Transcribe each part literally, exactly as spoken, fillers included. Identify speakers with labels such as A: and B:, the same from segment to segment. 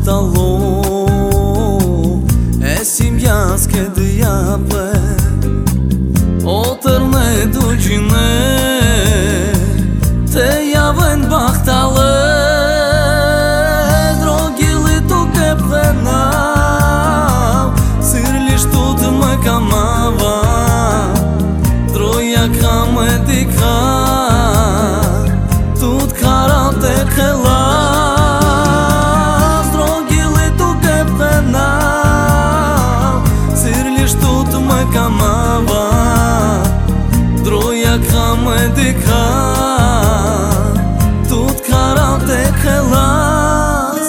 A: բախտալու Ես իմ յասք է դյապը Օտրն է դու ջինե Թե յավեն բախտալը Դրոգիլի դու կեպղենավ Սիրլիշ տուտ մը կամավա Դրոյակ համ է դիքա Տուտ կարալ դե խելա Կամավա Դրոյակ համ է դիքա Տուտ կարալ դե խելաս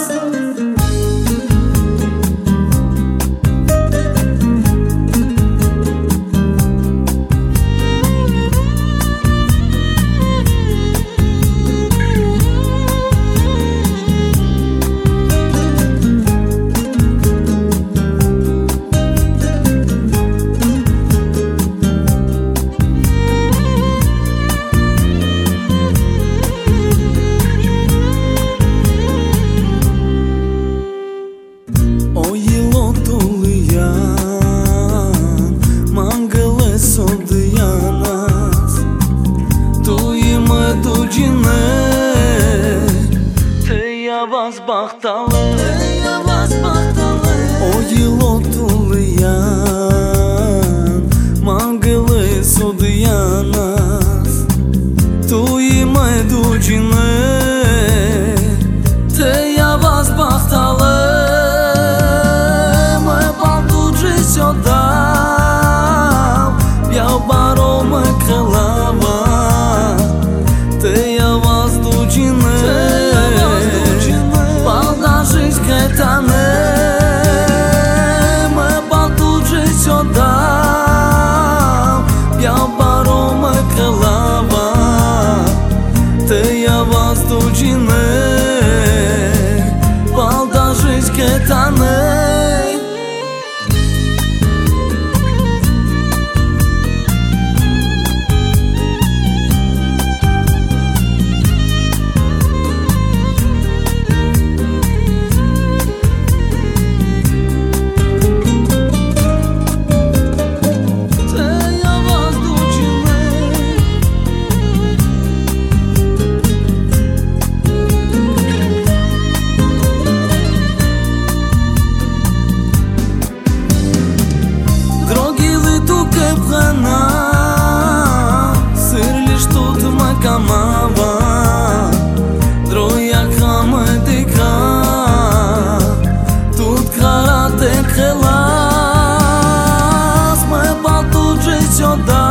A: Yavaz baxtalı Yavaz baxtalı O yilotuluyan Mangılı suduyanas Tu ime ducine Te yavaz baxtalı Mă balduci sodam Biau baro mă călava Te yavaz ducine Mă balduci sodam Biau baro mă călava Te yavaz ducine Baldajiz ketane Սիրլիշ տուտ մը կամավա Դրոյակ համ է դիքա Տուտ կարատ է խելաս Մը բատուջի սյոդա